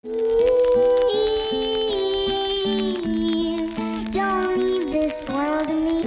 Don't leave this world to me.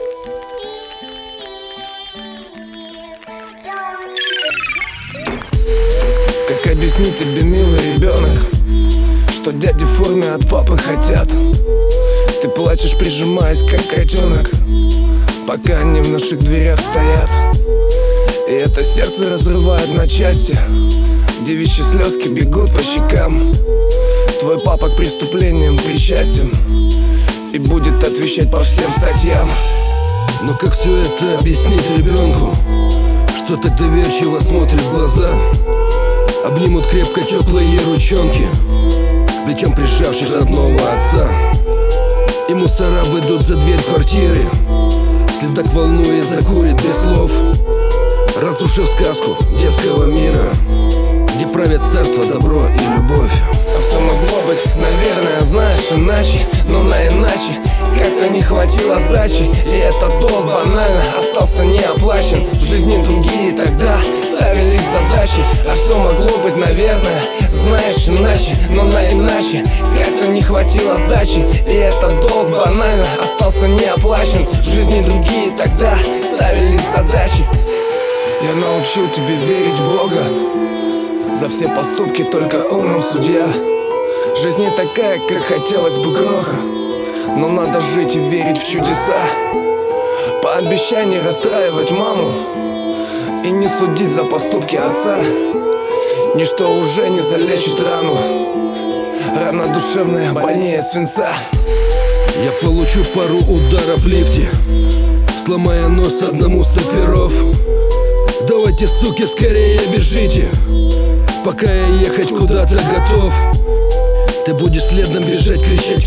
Как объяснить тебе, милый ребенок, что дяди в форме от папы хотят? Ты плачешь, прижимаясь, как котенок, пока они в наших дверях стоят. И это сердце разрывает на части, девичьи слезки бегут по щекам. Твой папа к преступлениям причастен и будет отвечать по всем статьям. Но как все это объяснить ребенку, что так доверчиво смотрит в глаза? Обнимут крепко теплые ручонки, плечом прижавшись родного отца. И мусора выйдут за дверь квартиры, следак волнуясь закурит без слов, разрушив сказку детского мира, где правят царство, добро и любовь. А все могло быть, наверное, знаешь, иначе, но на иначе как-то не хватило сдачи, и этот долг банально остался не оплачен. В жизни другие тогда ставились задачи, а все могло быть, наверное, знаешь, иначе, но на иначе как-то не хватило сдачи, и этот долг банально остался не оплачен. В жизни другие тогда ставились задачи. Я научил тебя верить в Бога, за все поступки только Он нам судья. Жизнь не такая, как хотелось бы кроха, но надо жить и верить в чудеса. Пообещай не расстраивать маму и не судить за поступки отца. Ничто уже не залечит рану, рана душевная больнее свинца. Я получу пару ударов в лифте, сломая нос одному с оперов. Давайте, суки, скорее бежите, пока я ехать куда-то готов. Ты будешь следом бежать, кричать,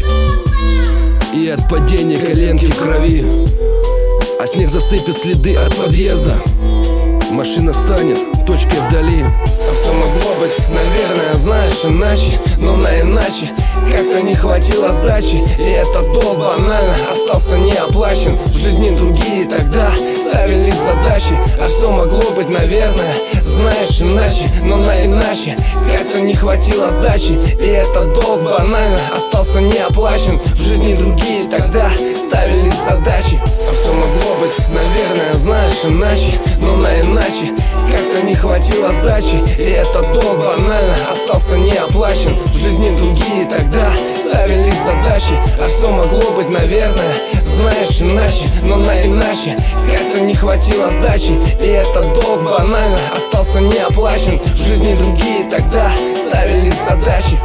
и от падения коленки в крови, а снег засыпет следы от подъезда. Машина станет точкой вдали. А все могло быть, наверное, знаешь, иначе, но на иначе как-то не хватило сдачи, и этот долг банально остался не оплачен. В жизни другие тогда ставились задачи, а все могло быть, наверное, знаешь, иначе, но на иначе как-то не хватило сдачи, и этот долг банально остался не оплачен. В жизни другие тогда ставились задачи, а все могло быть, наверное, знаешь, иначе, но на иначе как-то не хватило сдачи, и этот долг банально остался не оплачен. В жизни другие тогда ставились задачи, а все могло быть, наверное, знаешь, иначе, но на иначе как-то не хватило сдачи, и этот долг банально остался не оплачен. В жизни другие тогда ставились задачи.